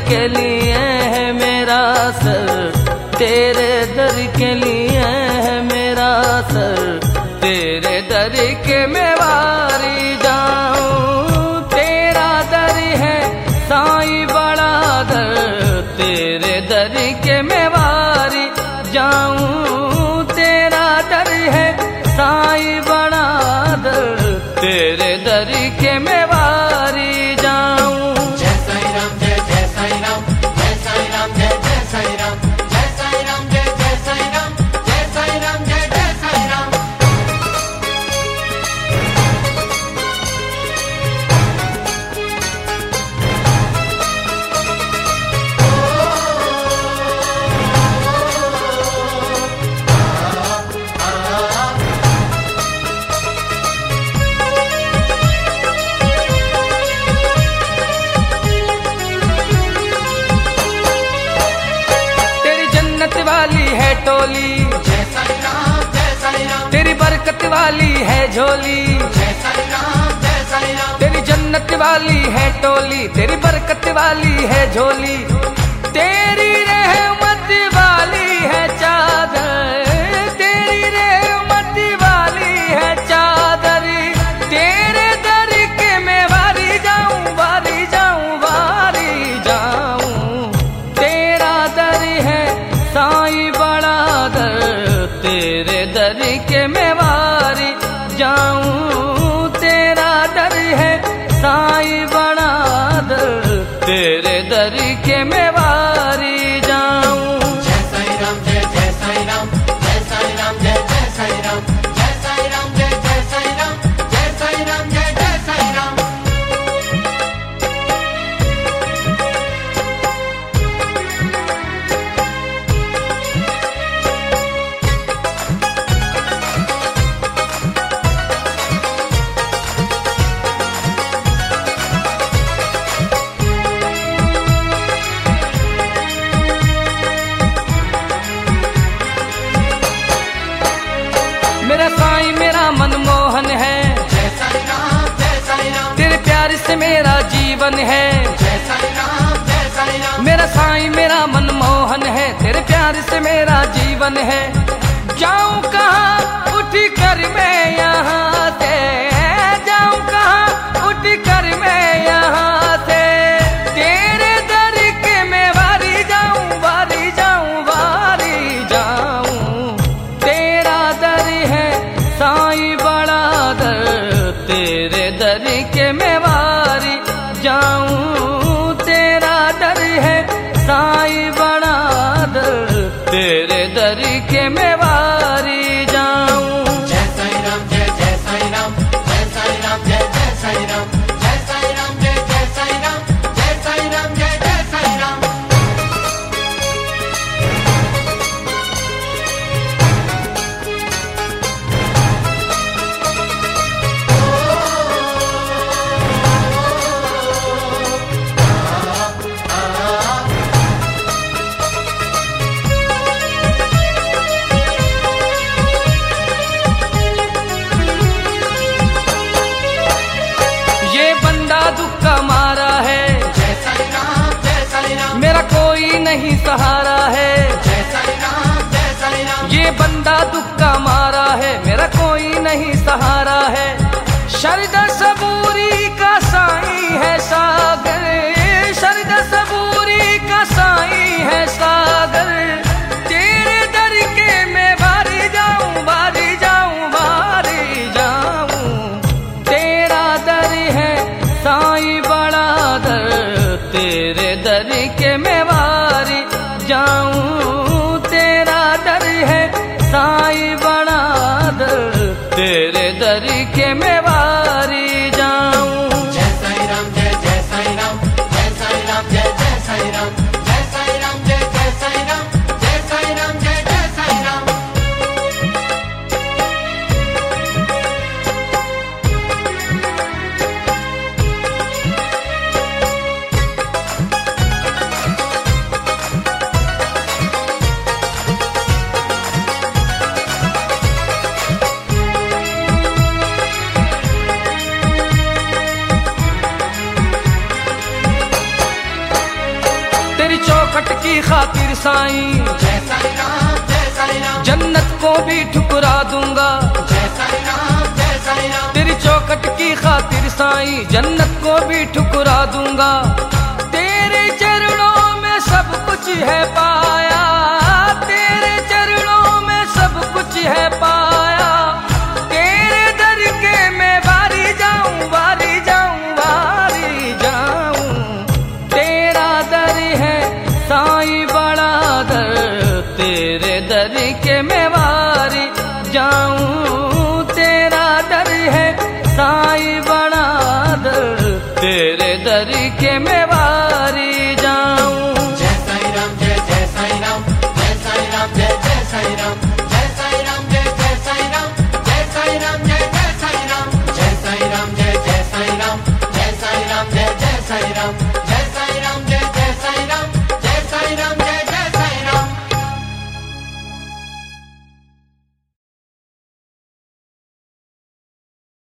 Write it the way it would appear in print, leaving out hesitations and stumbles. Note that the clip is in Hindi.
के लिए है मेरा सर, तेरे दर के लिए है मेरा सर, तेरे दर के मैं वारी जाऊं। तेरा दर है साईं बड़ा दर, तेरे दर के मैं वारी जाऊं। तेरा दर है साईं बड़ा दर, तेरे दर के मैं वारी जाऊं। जय साईं राम, जय जय साईं राम, जय साईं राम, जय जय साईं राम, जय साईं राम, जय जय साईं राम, जय साईं राम, जय जय साईं राम। वाली है टोली, जय साईं राम, जय साईं राम, तेरी बरकत वाली है झोली। जय साईं राम, जय साईं राम, तेरी जन्नत वाली है टोली, तेरी बरकत वाली है झोली। तेरी रहमत वाली है चादर, तेरी रहमत वाली है चादर। तेरे दर के मैं वारी जाऊं, वारी जाऊं, वारी जाऊं। तेरा दर है साईं बड़ा दर, तेरे दर के मैं वारी जाऊं। तेरा दर है साईं बड़ा दर, तेरे दर के मैं वारी जाऊं। जय साईं राम, जय जय साईं राम, जय साईं राम, जय जय साईं राम, जय साईं राम, जय जय साईं राम, जय साईं राम, जय जय साईं राम। मेरा साईं मेरा मनमोहन है, जय साईं राम, जय साईं राम, तेरे प्यार से मेरा जीवन है। जय साईं राम, जय साईं राम, मेरा साईं मेरा मनमोहन है, तेरे प्यार से मेरा जीवन है। जाऊं कहाँ उठ कर मैं यहाँ से, जाऊं कहाँ उठ कर मैं यहाँ से। तेरे दर के मैं वारी जाऊं, वारी जाऊं, वारी जाऊं। तेरा दर है साईं बड़ा दर, तेरे दर के मैं वारी जाऊं। तेरा दर है साईं बड़ा दर, तेरे दर के मैं वारी जाऊं। जय साईं राम, जय जय साईं राम, जय साईं राम, जय जय साईं राम, जय साईं राम, जय जय साईं राम, जय साईं राम, जय जय साईं राम। ये बंदा दुख का मारा है, जय साईं राम, जय साईं राम, मेरा कोई नहीं सहारा है। जय साईं राम, जय साईं राम, ये बंदा दुख का मारा है, मेरा कोई नहीं सहारा है। शरदा सबूरी का साईं है सागर, शरदा सबूरी का साईं है सागर। तेरे दर के मैं वारी जाऊं, वारी जाऊं, वारी जाऊं। तेरा दर है साईं बड़ा दर, तेरे दर के मैं वारी जाऊं। तेरा दर है साईं बड़ा दर, तेरे दर के मैं वारी जाऊं। जय साईं राम, जय जय साईं राम, जय साईं राम, जय जय साईं राम, जय साईं राम, जय जय साईं राम, जय साईं राम, जय जय साईं राम। तेरी चौखट की खातिर साईं, जय साईं राम, जय साईं राम, जन्नत को भी ठुकरा दूंगा। जय साईं राम, जय साईं राम, तेरी चौखट की खातिर साईं, जन्नत को भी ठुकरा दूंगा। तेरे चरणों में सब कुछ है पाया, तेरे चरणों में सब कुछ है पाया। तेरे दर के मैं बारी जाऊं, बारी जाऊं, बारी जाऊं। तेरा दर है साईं बड़ा दर, तेरे दर के मैं बारी जाऊं। तेरा दर है साईं बड़ा दर, तेरे दर के मैं बारी